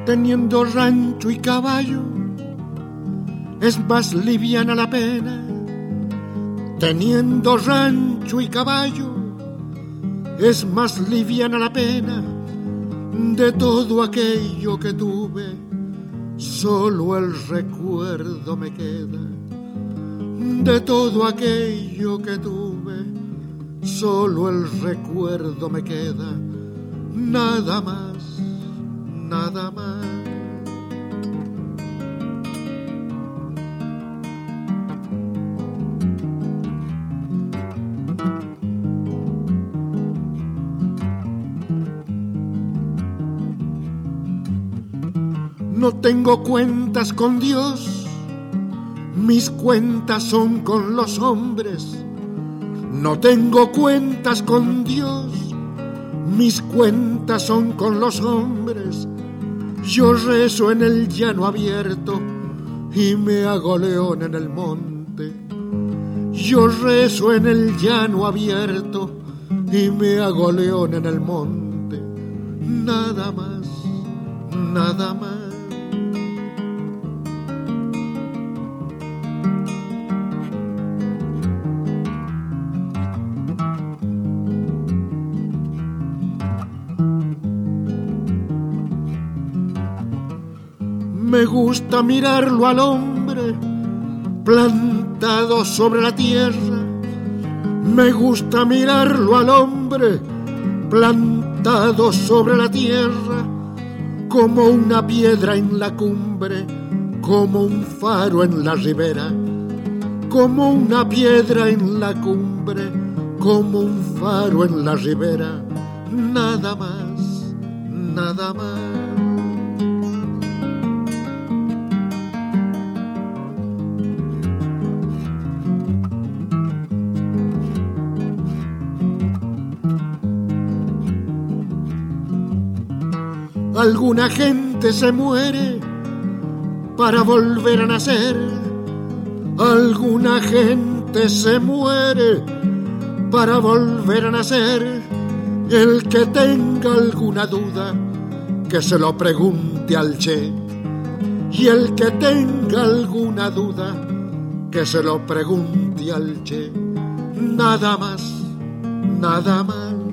Teniendo rancho y caballo, es más liviana la pena. Teniendo rancho y caballo, es más liviana la pena. De todo aquello que tuve, solo el recuerdo me queda. De todo aquello que tuve, solo el recuerdo me queda. Nada más, nada más. No tengo cuentas con Dios, mis cuentas son con los hombres. No tengo cuentas con Dios, mis cuentas son con los hombres. Yo rezo en el llano abierto y me hago león en el monte. Yo rezo en el llano abierto y me hago león en el monte. Nada más, nada más. Me gusta mirarlo al hombre plantado sobre la tierra. Me gusta mirarlo al hombre plantado sobre la tierra, como una piedra en la cumbre, como un faro en la ribera. Como una piedra en la cumbre, como un faro en la ribera. Nada más, nada más. Alguna gente se muere para volver a nacer. Alguna gente se muere para volver a nacer. El que tenga alguna duda, que se lo pregunte al Che. Y el que tenga alguna duda, que se lo pregunte al Che. Nada más, nada más.